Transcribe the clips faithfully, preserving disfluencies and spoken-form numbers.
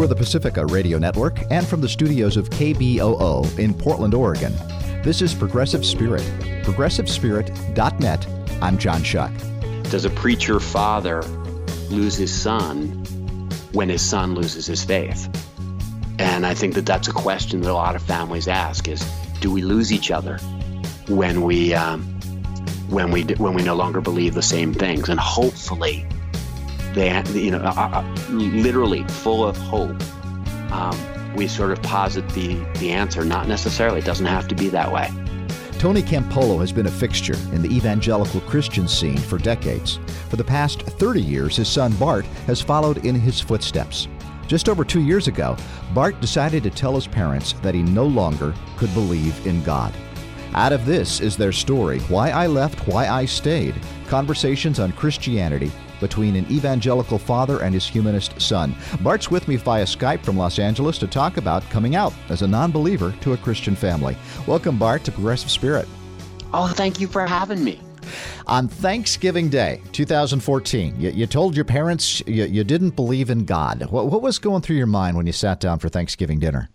for the Pacifica Radio Network and from the studios of K B O O in Portland, Oregon. This is Progressive Spirit, progressive spirit dot net. I'm John Shuck. Does a preacher father lose his son when his son loses his faith? And I think that that's a question that a lot of families ask: is do we lose each other when we um, when we when we no longer believe the same things? And hopefully, they you know uh, uh, literally full of hope, um, we sort of posit the the answer. Not necessarily; it doesn't have to be that way. Tony Campolo has been a fixture in the evangelical Christian scene for decades. For the past thirty years, his son Bart has followed in his footsteps. Just over two years ago, Bart decided to tell his parents that he no longer could believe in God. Out of this is their story, Why I Left, Why I Stayed, conversations on Christianity between an evangelical father and his humanist son. Bart's with me via Skype from Los Angeles to talk about coming out as a non-believer to a Christian family. Welcome, Bart, to Progressive Spirit. Oh, thank you for having me. On Thanksgiving Day, two thousand fourteen, you, you told your parents you, you didn't believe in God. What, what was going through your mind when you sat down for Thanksgiving dinner?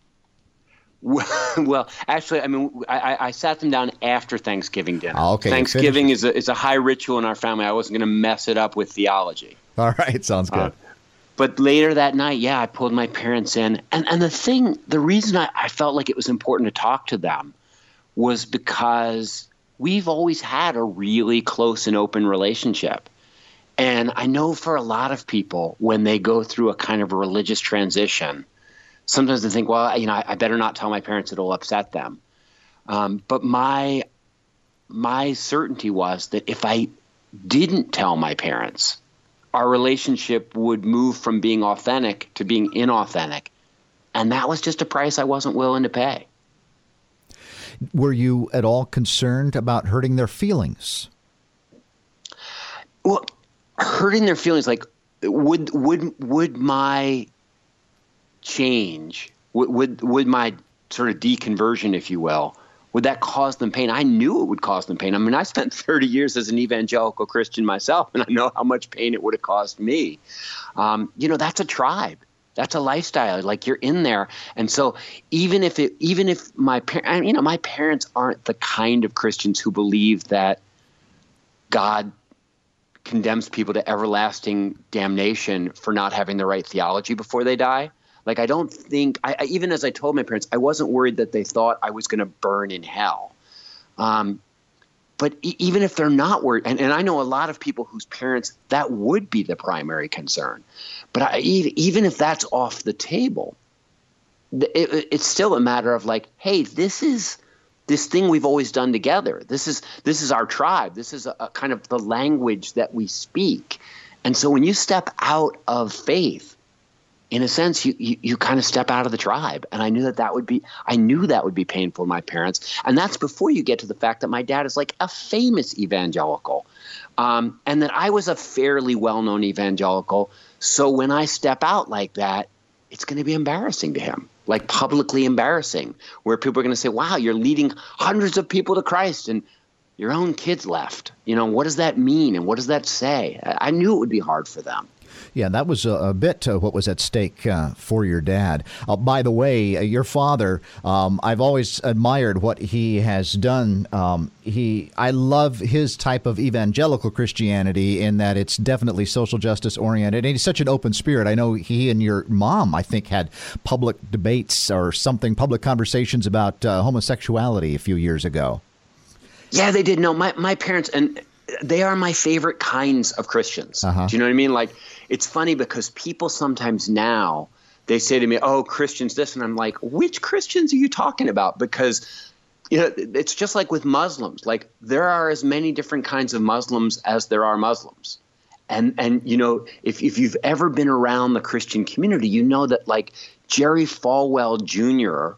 Well, actually, I mean, I, I sat them down after Thanksgiving dinner. Oh, okay. Thanksgiving is a, is a high ritual in our family. I wasn't going to mess it up with theology. All right. Sounds good. Uh, but later that night, yeah, I pulled my parents in. And, and the thing, the reason I, I felt like it was important to talk to them was because we've always had a really close and open relationship. And I know for a lot of people, when they go through a kind of a religious transition, sometimes they think, well, you know, I, I better not tell my parents; it'll upset them. Um, but my my certainty was that if I didn't tell my parents, our relationship would move from being authentic to being inauthentic, and that was just a price I wasn't willing to pay. Were you at all concerned about hurting their feelings? Well, hurting their feelings, like would would would my change, would, would would my sort of deconversion, if you will, would that cause them pain? I knew it would cause them pain. I mean, I spent thirty years as an evangelical Christian myself, and I know how much pain it would have caused me. Um, you know, that's a tribe. That's a lifestyle. Like, you're in there. And so even if it, even if my parents, you know, my parents aren't the kind of Christians who believe that God condemns people to everlasting damnation for not having the right theology before they die. Like, I don't think, I, I, even as I told my parents, I wasn't worried that they thought I was going to burn in hell. Um, but e- even if they're not worried, and, and I know a lot of people whose parents, that would be the primary concern. But I, even if that's off the table, it, it, it's still a matter of like, hey, this is this thing we've always done together. This is this is our tribe. This is a, a kind of the language that we speak. And so when you step out of faith, in a sense, you, you you kind of step out of the tribe. And I knew that that would be I knew that would be painful to my parents. And that's before you get to the fact that my dad is like a famous evangelical, um, and that I was a fairly well-known evangelical. So when I step out like that, it's going to be embarrassing to him, like publicly embarrassing, where people are going to say, wow, you're leading hundreds of people to Christ and your own kids left. You know, what does that mean? And what does that say? I knew it would be hard for them. Yeah, that was a, a bit uh, what was at stake uh, for your dad. Uh, by the way, uh, your father, um, I've always admired what he has done. Um, he, I love his type of evangelical Christianity in that it's definitely social justice oriented. And he's such an open spirit. I know he and your mom, I think, had public debates or something, public conversations about uh, homosexuality a few years ago. Yeah, they did. No, my, my parents, and they are my favorite kinds of Christians. Uh-huh. Do you know what I mean? Like, it's funny because people sometimes now, they say to me, oh, Christians this, and I'm like, which Christians are you talking about? Because, you know, it's just like with Muslims. Like, there are as many different kinds of Muslims as there are Muslims. And, and you know, if, if you've ever been around the Christian community, you know that, like, Jerry Falwell Junior,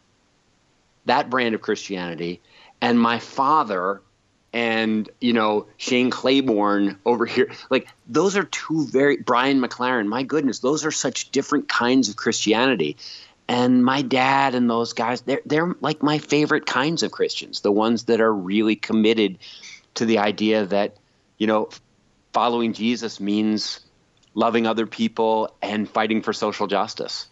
that brand of Christianity, and my father and, you know, Shane Claiborne over here, like, those are two very, Brian McLaren, my goodness, those are such different kinds of Christianity. And my dad and those guys, they're, they're like my favorite kinds of Christians, the ones that are really committed to the idea that, you know, following Jesus means loving other people and fighting for social justice.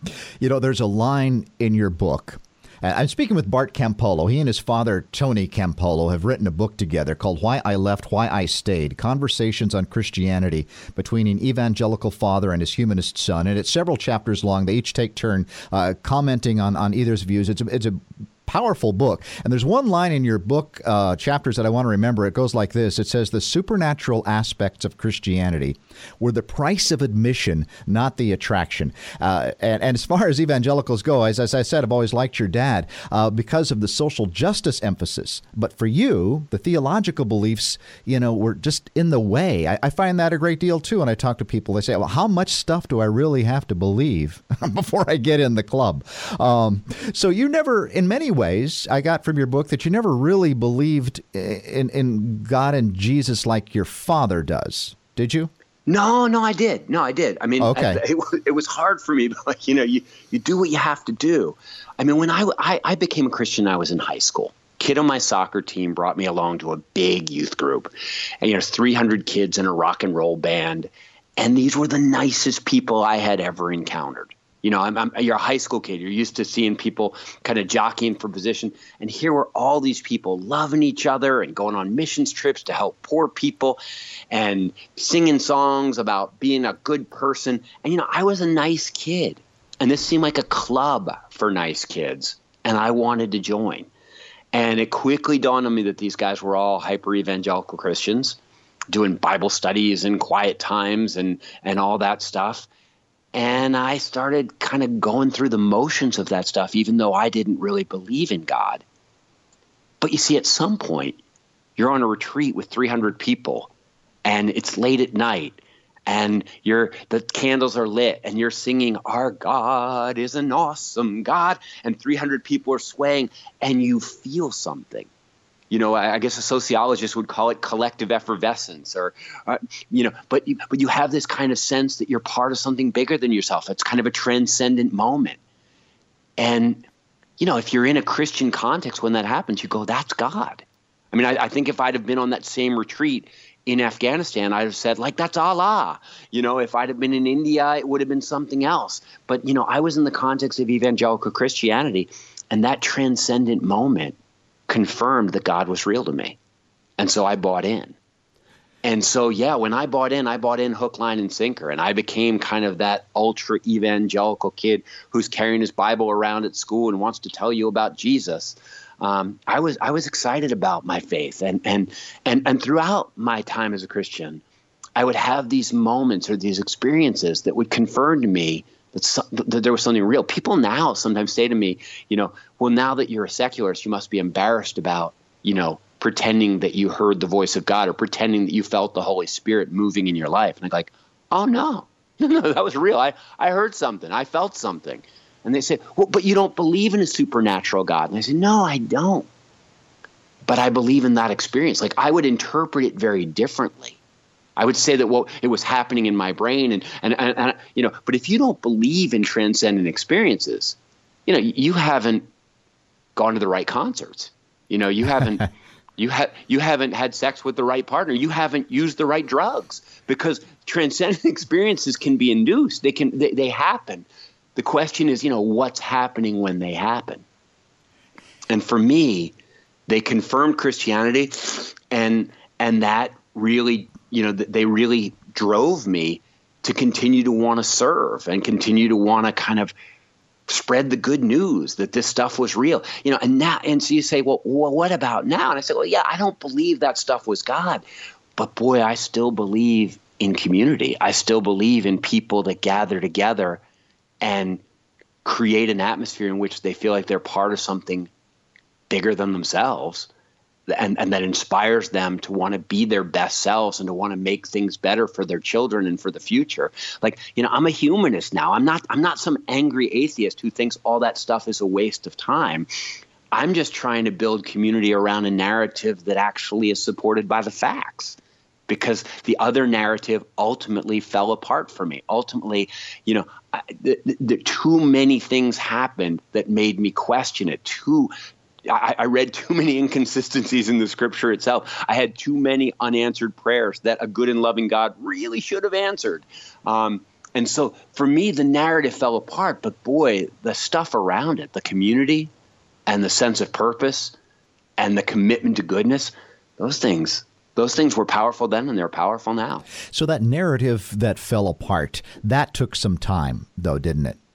You know, there's a line in your book. I'm speaking with Bart Campolo. He and his father, Tony Campolo, have written a book together called Why I Left, Why I Stayed, Conversations on Christianity Between an Evangelical Father and His Humanist Son. And it's several chapters long. They each take turn uh, commenting on, on either's views. It's a, it's a powerful book. And there's one line in your book uh, chapters that I want to remember. It goes like this. It says, the supernatural aspects of Christianity were the price of admission, not the attraction. Uh, and, and as far as evangelicals go, as, as I said, I've always liked your dad uh, because of the social justice emphasis. But for you, the theological beliefs, you know, were just in the way. I, I find that a great deal, too. And I talk to people, they say, well, how much stuff do I really have to believe before I get in the club? Um, so you never, in many ways, I got from your book that you never really believed in, in God and Jesus like your father does. Did you? No, no, I did. No, I did. I mean, okay. I, it, it was hard for me, but like, you know, you, you do what you have to do. I mean, when I, I, I became a Christian, I was in high school. Kid on my soccer team brought me along to a big youth group, and, you know, three hundred kids in a rock and roll band. And these were the nicest people I had ever encountered. You know, I'm, I'm, you're a high school kid. You're used to seeing people kind of jockeying for position. And here were all these people loving each other and going on missions trips to help poor people and singing songs about being a good person. And, you know, I was a nice kid. And this seemed like a club for nice kids. And I wanted to join. And it quickly dawned on me that these guys were all hyper-evangelical Christians doing Bible studies and quiet times and, and all that stuff. And I started kind of going through the motions of that stuff, even though I didn't really believe in God. But you see, at some point, you're on a retreat with three hundred people, and it's late at night, and you're the candles are lit, and you're singing, "Our God is an awesome God," and three hundred people are swaying, and you feel something. You know, I guess a sociologist would call it collective effervescence, or, uh, you know, but you, but you have this kind of sense that you're part of something bigger than yourself. It's kind of a transcendent moment. And, you know, if you're in a Christian context when that happens, you go, that's God. I mean, I, I think if I'd have been on that same retreat in Afghanistan, I'd have said, like, that's Allah. You know, if I'd have been in India, it would have been something else. But, you know, I was in the context of evangelical Christianity, and that transcendent moment confirmed that God was real to me. And so I bought in. And so, yeah, when I bought in, I bought in hook, line, and sinker. And I became kind of that ultra evangelical kid who's carrying his Bible around at school and wants to tell you about Jesus. Um, I was I was excited about my faith. And, and, and, and throughout my time as a Christian, I would have these moments or these experiences that would confirm to me That, so, that there was something real. People now sometimes say to me, you know, well, now that you're a secularist, you must be embarrassed about, you know, pretending that you heard the voice of God or pretending that you felt the Holy Spirit moving in your life. And I'm like, oh, no, no, no, that was real. I, I heard something. I felt something. And they say, well, but you don't believe in a supernatural God. And I say, no, I don't. But I believe in that experience. Like, I would interpret it very differently. I would say that, well, it was happening in my brain, and, and, and, and, you know, but if you don't believe in transcendent experiences, you know, you haven't gone to the right concerts. You know, you haven't, you have, you haven't had sex with the right partner. You haven't used the right drugs, because transcendent experiences can be induced. They can, they, they happen. The question is, you know, what's happening when they happen? And for me, they confirmed Christianity, and, and that really, you know, they really drove me to continue to want to serve and continue to want to kind of spread the good news that this stuff was real, you know. And now, and so you say, well, well, what about now? And I said, well, yeah, I don't believe that stuff was God, but boy, I still believe in community. I still believe in people that gather together and create an atmosphere in which they feel like they're part of something bigger than themselves. And, and that inspires them to want to be their best selves and to want to make things better for their children and for the future. Like, you know, I'm a humanist now. I'm not I'm not some angry atheist who thinks all that stuff is a waste of time. I'm just trying to build community around a narrative that actually is supported by the facts, because the other narrative ultimately fell apart for me. Ultimately, you know, I, the, the, too many things happened that made me question it. Too I, I read too many inconsistencies in the scripture itself. I had too many unanswered prayers that a good and loving God really should have answered. Um, And so for me, the narrative fell apart, but boy, the stuff around it, the community and the sense of purpose and the commitment to goodness, those things, those things were powerful then and they're powerful now. So that narrative that fell apart, that took some time though, didn't it?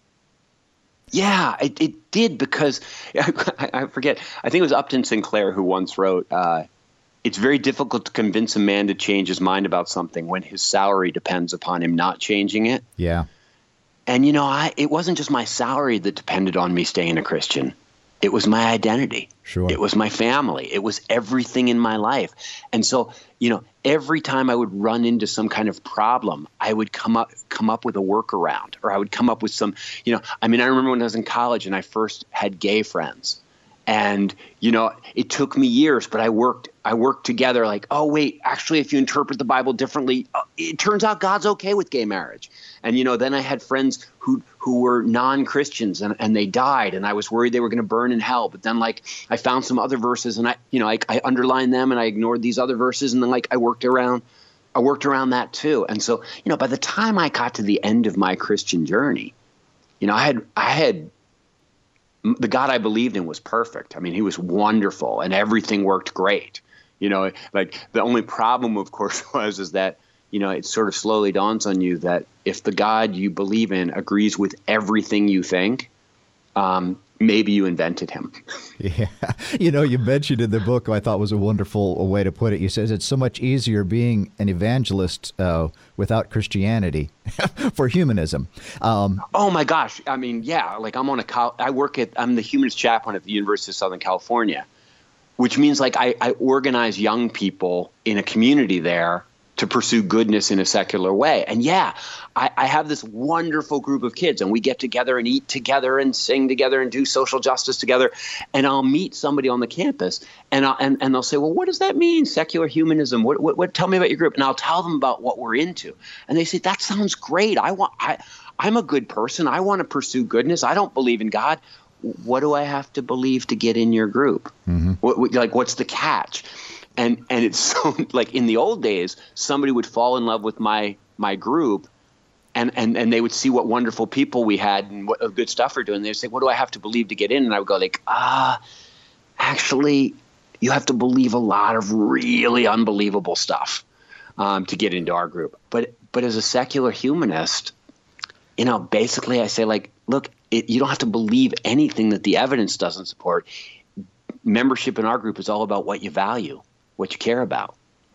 Yeah, it, it did because I, I forget. I think it was Upton Sinclair who once wrote, uh, it's very difficult to convince a man to change his mind about something when his salary depends upon him not changing it. Yeah. And, you know, I it wasn't just my salary that depended on me staying a Christian. It was my identity. Sure. It was my family. It was everything in my life. And so, you know, every time I would run into some kind of problem, I would come up come up with a workaround, or I would come up with some, you know, I mean, I remember when I was in college and I first had gay friends. And, you know, it took me years, but I worked I worked together like, oh, wait, actually, if you interpret the Bible differently, it turns out God's okay with gay marriage. And, you know, then I had friends who who were non-Christians and, and they died. And I was worried they were going to burn in hell. But then, like, I found some other verses and I, you know, I, I underlined them and I ignored these other verses. And then, like, I worked around I worked around that, too. And so, you know, by the time I got to the end of my Christian journey, you know, I had I had the God I believed in was perfect. I mean, he was wonderful and everything worked great. You know, like the only problem, of course, was is that, you know, it sort of slowly dawns on you that if the God you believe in agrees with everything you think, um, maybe you invented him. Yeah. You know, you mentioned in the book, I thought was a wonderful way to put it. You says it's so much easier being an evangelist uh, without Christianity for humanism. Um, oh, my gosh. I mean, yeah, like I'm on a col- I work at I'm the humanist chaplain at the University of Southern California, which means like I, I organize young people in a community there to pursue goodness in a secular way. And yeah, I, I have this wonderful group of kids and we get together and eat together and sing together and do social justice together. And I'll meet somebody on the campus and I'll, and, and they'll say, well, what does that mean? Secular humanism? What, what, what, tell me about your group. And I'll tell them about what we're into. And they say, that sounds great. I want, I, I'm a good person. I want to pursue goodness. I don't believe in God. What do I have to believe to get in your group? Mm-hmm. What, what, like, what's the catch? And and it's so like in the old days, somebody would fall in love with my my group and, and, and they would see what wonderful people we had and what good stuff we're doing. They'd say, what do I have to believe to get in? And I would go like, ah, actually, you have to believe a lot of really unbelievable stuff um, to get into our group. But but as a secular humanist, you know, basically I say like, look, it, you don't have to believe anything that the evidence doesn't support. Membership in our group is all about what you value, what you care about.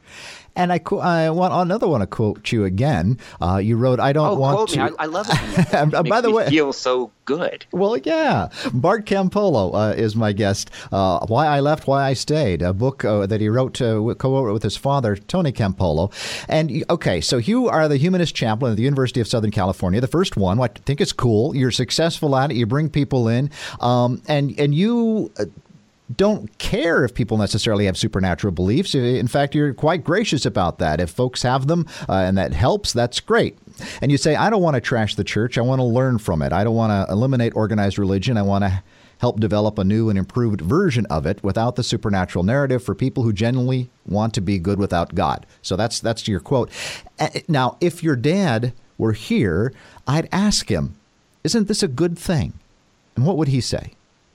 And I, I want another one to quote you again. Uh, you wrote, "I don't oh, want quote to." Me. I, I love it. It By makes the me way, feel so good. Well, yeah. Bart Campolo uh, is my guest. Uh, "Why I Left, Why I Stayed," a book uh, that he wrote, uh, co-wrote with his father, Tony Campolo. And okay, so you are the humanist chaplain at the University of Southern California, the first one. I think it's cool. You're successful at it. You bring people in, um, and and you. Uh, don't care if people necessarily have supernatural beliefs. In fact, you're quite gracious about that. If folks have them uh, and that helps, that's great. And you say, I don't want to trash the church. I want to learn from it. I don't want to eliminate organized religion. I want to help develop a new and improved version of it without the supernatural narrative for people who genuinely want to be good without God. So that's that's your quote. Now, if your dad were here, I'd ask him, isn't this a good thing? And what would he say?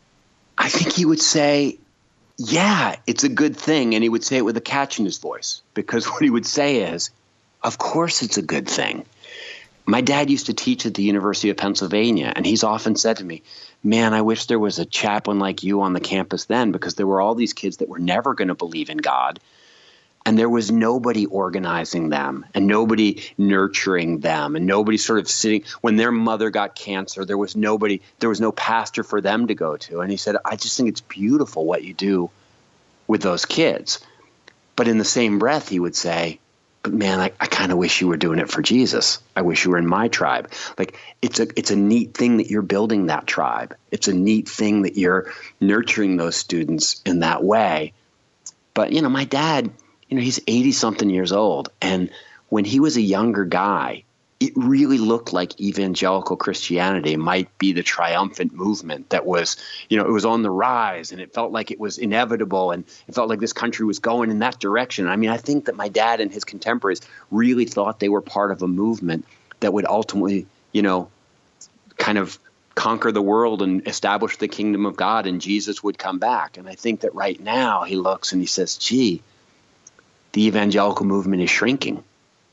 I think he would say, yeah, it's a good thing. And he would say it with a catch in his voice, because what he would say is, of course it's a good thing. My dad used to teach at the University of Pennsylvania, and he's often said to me, man, I wish there was a chaplain like you on the campus then, because there were all these kids that were never going to believe in God. And there was nobody organizing them and nobody nurturing them and nobody sort of sitting when their mother got cancer. There was nobody, there was no pastor for them to go to. And he said, I just think it's beautiful what you do with those kids. But in the same breath, he would say, but man, I, I kind of wish you were doing it for Jesus. I wish you were in my tribe. Like it's a it's a neat thing that you're building that tribe. It's a neat thing that you're nurturing those students in that way. But, you know, my dad, you know, he's eighty something years old. And when he was a younger guy, it really looked like evangelical Christianity might be the triumphant movement that was, you know, it was on the rise and it felt like it was inevitable and it felt like this country was going in that direction. I mean, I think that my dad and his contemporaries really thought they were part of a movement that would ultimately, you know, kind of conquer the world and establish the kingdom of God, and Jesus would come back. And I think that right now he looks and he says, gee, the evangelical movement is shrinking,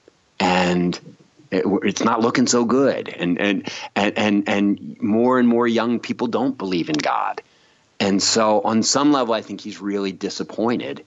and it, it's not looking so good. And, and, and, and, and more and more young people don't believe in God. And so on some level, I think he's really disappointed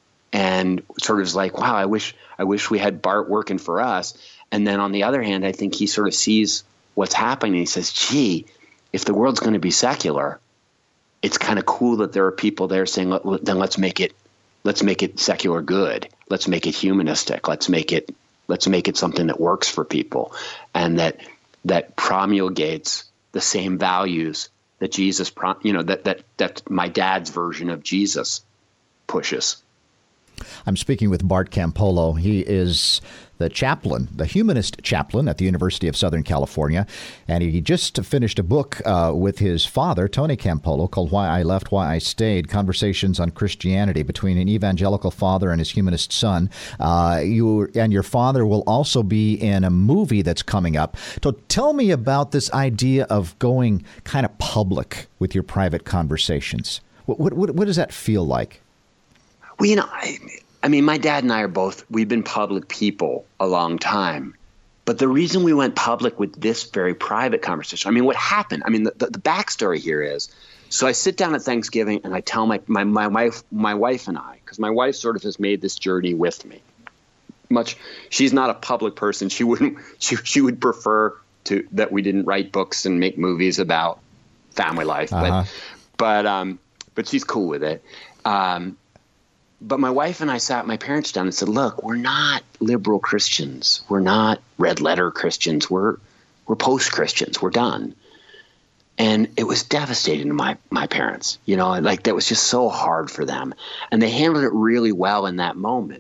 and sort of is like, wow, I wish, I wish we had Bart working for us. And then on the other hand, I think he sort of sees what's happening. And he says, gee, if the world's going to be secular, it's kind of cool that there are people there saying, then let's make it, let's make it secular good. Let's make it humanistic. Let's make it, let's make it something that works for people, and that, that promulgates the same values that Jesus, you know, that, that, that my dad's version of Jesus pushes. I'm speaking with Bart Campolo. He is the chaplain, the humanist chaplain at the University of Southern California. And he just finished a book uh, with his father, Tony Campolo, called Why I Left, Why I Stayed, Conversations on Christianity between an evangelical father and his humanist son. Uh, you and your father will also be in a movie that's coming up. So tell me about this idea of going kind of public with your private conversations. What, what, what does that feel like? Well, you know, I, I mean, my dad and I are both, we've been public people a long time. But the reason we went public with this very private conversation, I mean, what happened, I mean, the, the, the backstory here is, so I sit down at Thanksgiving and I tell my, my, my wife, my wife and I, because my wife sort of has made this journey with me. Much, she's not a public person. She wouldn't, she, she would prefer to, that we didn't write books and make movies about family life. Uh-huh. But, but, um, but she's cool with it. Um, But my wife and I sat my parents down and said, look, we're not liberal Christians. We're not red letter Christians. We're we're post-Christians. We're done. And it was devastating to my, my parents. You know, like that was just so hard for them. And they handled it really well in that moment.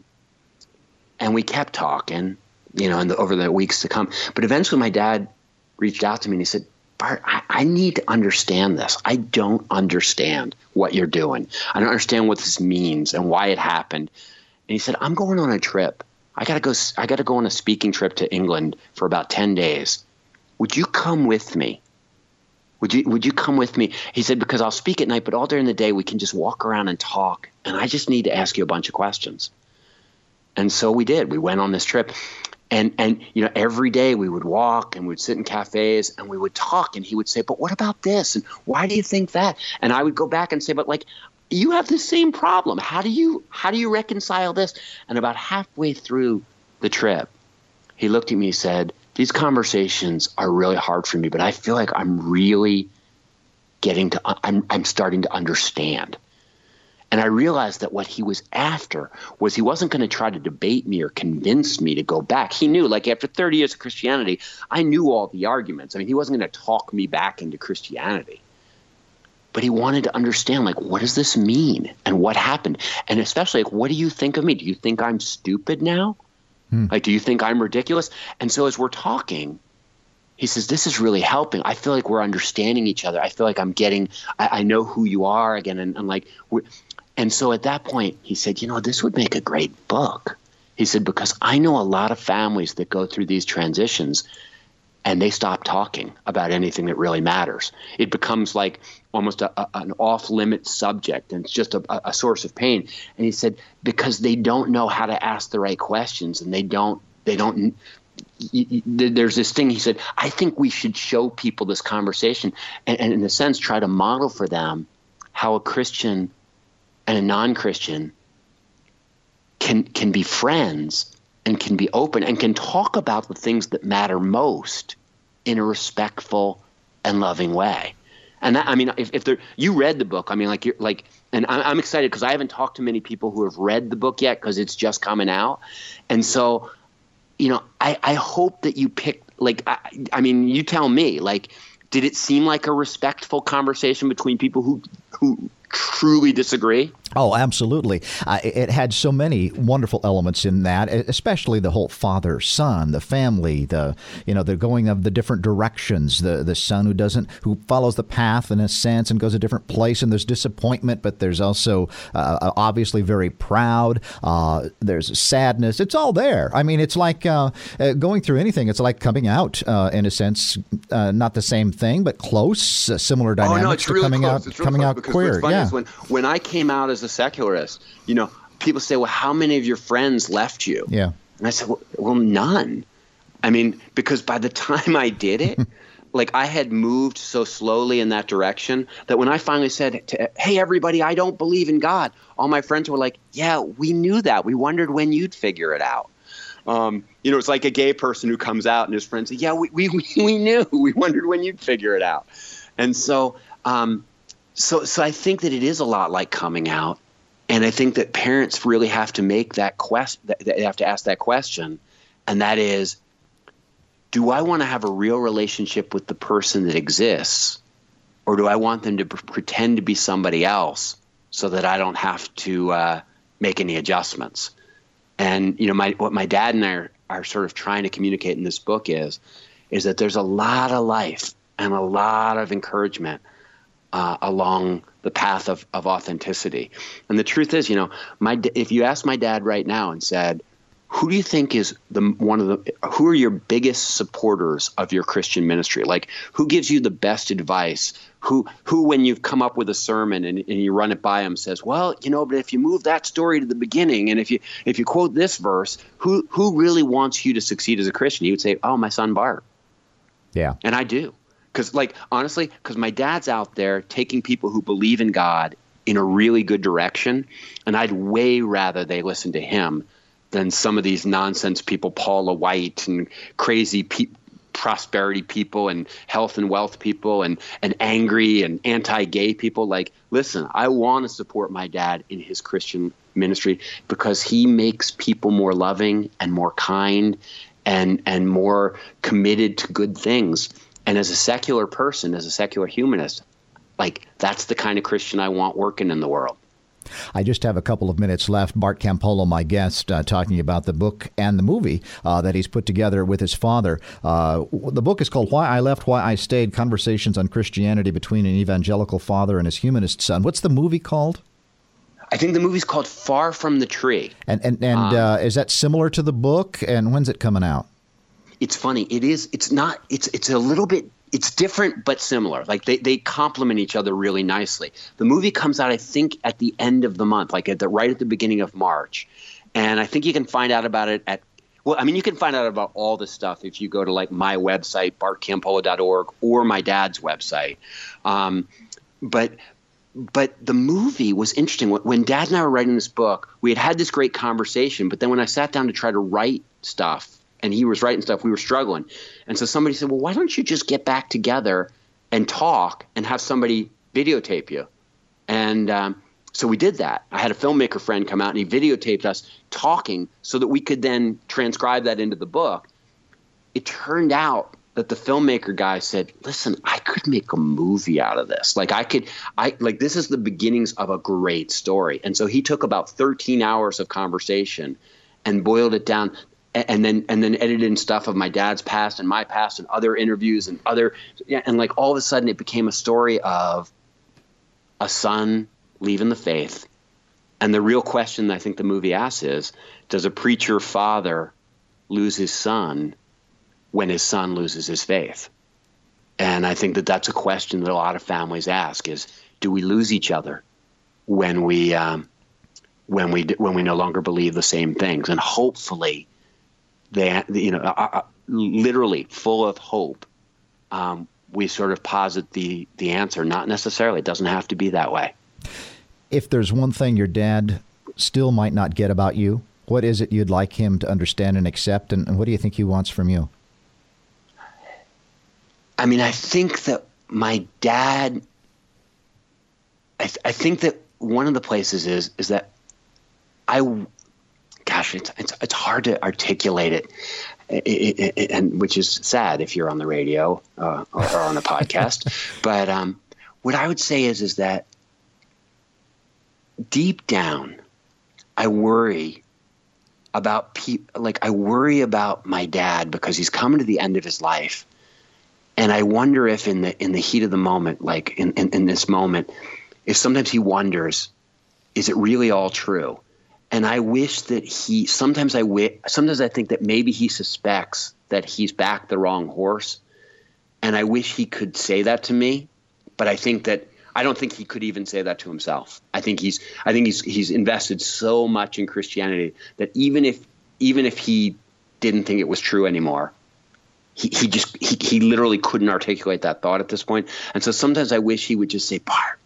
And we kept talking, you know, in the, over the weeks to come. But eventually my dad reached out to me and he said, Bart, I, I need to understand this. I don't understand what you're doing. I don't understand what this means and why it happened. And he said, I'm going on a trip. I gotta go. I gotta go on a speaking trip to England for about ten days. Would you come with me? Would you Would you come with me? He said, because I'll speak at night, but all during the day we can just walk around and talk. And I just need to ask you a bunch of questions. And so we did. We went on this trip. And, and you know, every day we would walk and we would sit in cafes and we would talk, and he would say, but what about this? And why do you think that? And I would go back and say, but like, you have the same problem. How do you how do you reconcile this? And about halfway through the trip, he looked at me and said, these conversations are really hard for me, but I feel like I'm really getting to I'm I'm starting to understand. And I realized that what he was after was he wasn't going to try to debate me or convince me to go back. He knew, like after thirty years of Christianity, I knew all the arguments. I mean, he wasn't going to talk me back into Christianity. But he wanted to understand, like, what does this mean and what happened? And especially, like, what do you think of me? Do you think I'm stupid now? Hmm. Like, do you think I'm ridiculous? And so as we're talking, he says, this is really helping. I feel like we're understanding each other. I feel like I'm getting, I, I know who you are again. And, and like, we're, and so at that point, he said, you know, this would make a great book. He said, because I know a lot of families that go through these transitions and they stop talking about anything that really matters. It becomes like almost a, a, an off-limit subject, and it's just a, a source of pain. And he said, because they don't know how to ask the right questions, and they don't, they don't, there's this thing, he said, I think we should show people this conversation and, and in a sense, try to model for them how a Christian and a non-Christian can can be friends and can be open and can talk about the things that matter most in a respectful and loving way. And that, I mean, if, if there, you read the book, I mean, like you're like, and I'm, I'm excited because I haven't talked to many people who have read the book yet because it's just coming out. And so, you know, I, I hope that you pick, like, I, I mean, you tell me, like, did it seem like a respectful conversation between people who who truly disagree? Oh, absolutely. Uh, it had so many wonderful elements in that, especially the whole father, son, the family, the, you know, the going of the different directions, the the son who doesn't, who follows the path in a sense and goes a different place. And there's disappointment, but there's also uh, obviously very proud. Uh, there's sadness. It's all there. I mean, it's like uh, uh, going through anything. It's like coming out uh, in a sense, uh, not the same thing, but close, uh, similar dynamics oh, no, it's to really coming close. out, it's really coming close out because queer. What's funny Yeah. is when, when I came out as a secularist, you know, people say, well, how many of your friends left you? Yeah. And I said, well, well, none. I mean, because by the time I did it, like I had moved so slowly in that direction that when I finally said, to, hey, everybody, I don't believe in God, all my friends were like, yeah, we knew that. We wondered when you'd figure it out. Um, you know, it's like a gay person who comes out and his friends say, yeah, we, we, we knew. We wondered when you'd figure it out. And so, um, so, so I think that it is a lot like coming out. And I think that parents really have to make that quest, they have to ask that question. And that is, do I want to have a real relationship with the person that exists? Or do I want them to p- pretend to be somebody else so that I don't have to uh, make any adjustments? And, you know, my, what my dad and I are, are sort of trying to communicate in this book is, is that there's a lot of life and a lot of encouragement uh, along the path of, of authenticity. And the truth is, you know, my if you ask my dad right now and said, who do you think is the one of the who are your biggest supporters of your Christian ministry? Like, who gives you the best advice? Who who when you've come up with a sermon and, and you run it by him says, well, you know, but if you move that story to the beginning and if you if you quote this verse, who who really wants you to succeed as a Christian? He would say, oh, my son Bart. Yeah. And I do. Because, like, honestly, because my dad's out there taking people who believe in God in a really good direction, and I'd way rather they listen to him than some of these nonsense people, Paula White and crazy pe- prosperity people and health and wealth people and, and angry and anti-gay people. Like, listen, I want to support my dad in his Christian ministry because he makes people more loving and more kind and and more committed to good things. And as a secular person, as a secular humanist, like, that's the kind of Christian I want working in the world. I just have a couple of minutes left. Bart Campolo, my guest, uh, talking about the book and the movie uh, that he's put together with his father. Uh, the book is called Why I Left, Why I Stayed, Conversations on Christianity Between an Evangelical Father and His Humanist Son. What's the movie called? I think the movie's called Far From the Tree. And and, and um, uh, is that similar to the book? And when's it coming out? It's funny. It is. It's not. It's it's a little bit. It's different but similar. Like they, they complement each other really nicely. The movie comes out, I think, at the end of the month, like at the right at the beginning of March. And I think you can find out about it at well, I mean, you can find out about all this stuff if you go to like my website, bart campolo dot org, or my dad's website. Um, but but the movie was interesting. When Dad and I were writing this book, we had had this great conversation. But then when I sat down to try to write stuff, and he was writing stuff, we were struggling. And so somebody said, well, why don't you just get back together and talk and have somebody videotape you? And um, so we did that. I had a filmmaker friend come out and he videotaped us talking so that we could then transcribe that into the book. It turned out that the filmmaker guy said, listen, I could make a movie out of this. Like I could, I like this is the beginnings of a great story. And so he took about thirteen hours of conversation and boiled it down. And then and then edited in stuff of my dad's past and my past and other interviews and other and like all of a sudden it became a story of a son leaving the faith. And the real question that I think the movie asks is, does a preacher father lose his son when his son loses his faith? And I think that that's a question that a lot of families ask is, do we lose each other when we um, when we when we no longer believe the same things? And hopefully they, you know, uh, literally full of hope, um, we sort of posit the the answer. Not necessarily. It doesn't have to be that way. If there's one thing your dad still might not get about you, what is it you'd like him to understand and accept, and, and what do you think he wants from you? I mean, I think that my dad, I, th- I think that one of the places is is that I. Gosh, it's, it's it's hard to articulate it, it, it, it, and which is sad if you're on the radio uh, or, or on a podcast. But um, what I would say is is that deep down, I worry about people. Like I worry about my dad because he's coming to the end of his life. And I wonder if in the in the heat of the moment, like in, in, in this moment, if sometimes he wonders, is it really all true? And I wish that he, sometimes I wi- sometimes I think that maybe he suspects that he's backed the wrong horse. And I wish he could say that to me. But I think that, I don't think he could even say that to himself. I think he's, I think he's, he's invested so much in Christianity that even if, even if he didn't think it was true anymore, he, he just, he, he literally couldn't articulate that thought at this point. And so sometimes I wish he would just say, Bart,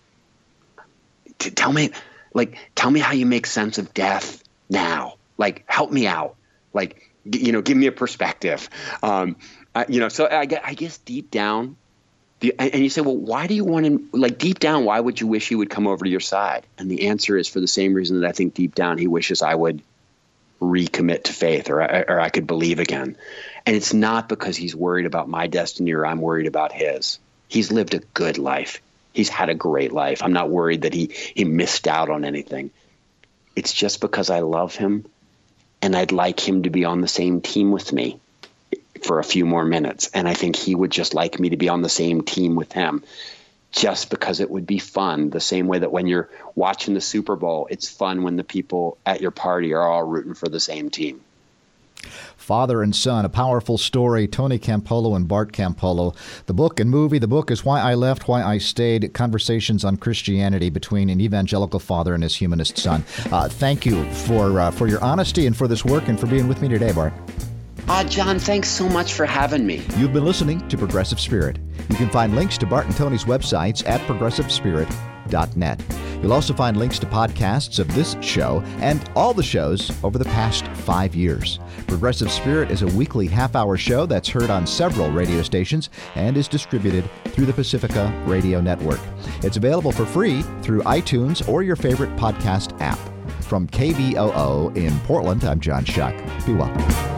t- tell me, like, tell me how you make sense of death now. Like, help me out. Like, you know, give me a perspective. Um, I, you know, so I, I guess deep down, the, and you say, well, why do you want to, like, deep down, why would you wish he would come over to your side? And the answer is for the same reason that I think deep down he wishes I would recommit to faith, or, or I could believe again. And it's not because he's worried about my destiny or I'm worried about his. He's lived a good life. He's had a great life. I'm not worried that he, he missed out on anything. It's just because I love him and I'd like him to be on the same team with me for a few more minutes. And I think he would just like me to be on the same team with him just because it would be fun. The same way that when you're watching the Super Bowl, it's fun when the people at your party are all rooting for the same team. Father and Son, a powerful story. Tony Campolo and Bart Campolo. The book and movie. The book is Why I Left, Why I Stayed, Conversations on Christianity Between an Evangelical Father and His Humanist Son. Uh, thank you for uh, for your honesty and for this work and for being with me today, Bart. Ah, uh, John, thanks so much for having me. You've been listening to Progressive Spirit. You can find links to Bart and Tony's websites at progressive spirit dot net. You'll also find links to podcasts of this show and all the shows over the past five years. Progressive Spirit is a weekly half-hour show that's heard on several radio stations and is distributed through the Pacifica Radio Network. It's available for free through iTunes or your favorite podcast app. From K B O O in Portland, I'm John Shuck. Be well.